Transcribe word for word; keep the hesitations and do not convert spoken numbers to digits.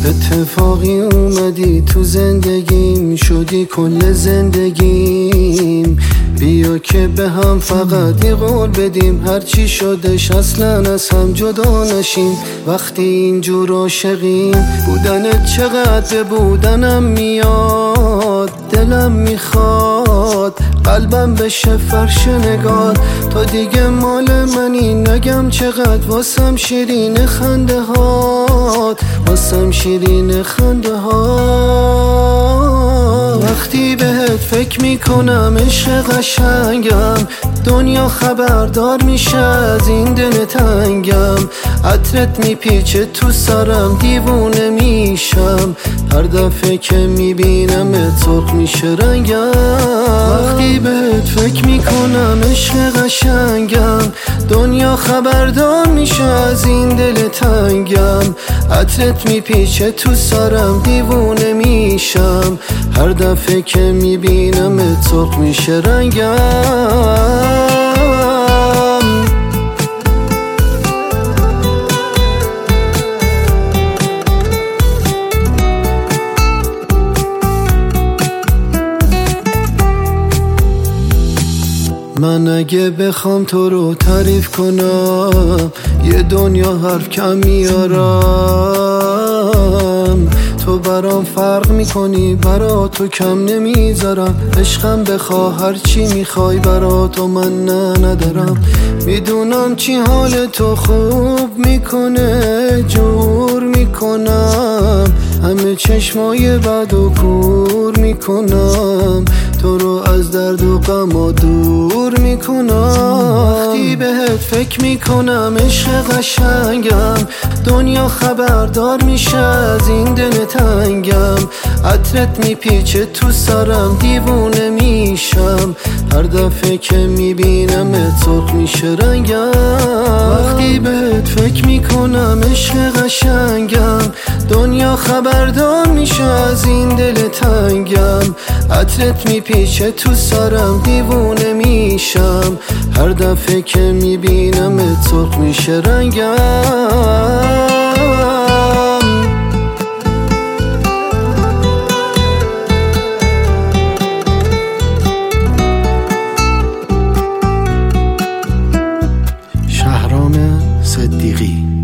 اتفاقی اومدی تو زندگیم، شدی کل زندگیم. بیا که به هم فقط یه قول بدیم، هرچی شدش اصلا از هم جدا نشیم. وقتی اینجور عاشقیم، بودنت چقدر بودنم میاد. دلم میخواد قلبم بشه فرش نگات، تا دیگه مال منی نگم چقدر واسم شیرین خنده هات، واسم شیرین خنده هات. وقتی بهت فکر میکنم عشق قشنگم، دنیا خبردار میشه از این دل تنگم. عطرت میپیچه تو سرم دیوونه میشم، هر دفعه که میبینم سرخ میشه رنگم. وقتی بهت فکر میکنم عشق قشنگم، دنیا خبردار میشه از این دل تنگم. عطرت میپیچه تو سرم دیوونه میشم، هر دفعه که میبینم سرخ میشه رنگم. من اگه بخوام تو رو تعریف کنم، یه دنیا حرف کم میارم. تو برام فرق میکنی، برا تو کم نمیذارم. عشقم بخوا هرچی میخوای، برا تو من نه ندارم. میدونم چی حال تو خوب میکنه، جور میکنم. همه چشمای بد و کور میکنم، تو رو از درد و غم دور میکنم. وقتی بهت فکر میکنم عشق قشنگم، دنیا خبردار میشه از این دل تنگم. عطرت میپیچه تو سرم دیوونه میشم، هر دفعه که میبینم سرخ میشه رنگم. وقتی بهت فکر میکنم عشق قشنگم، دنیا خبردار میشه از این دل تنگم. عطرت میپیچه تو سرم دیوونه میشم، هر دفعه که میبینم سرخ میشه رنگم. شهرام صدیقی.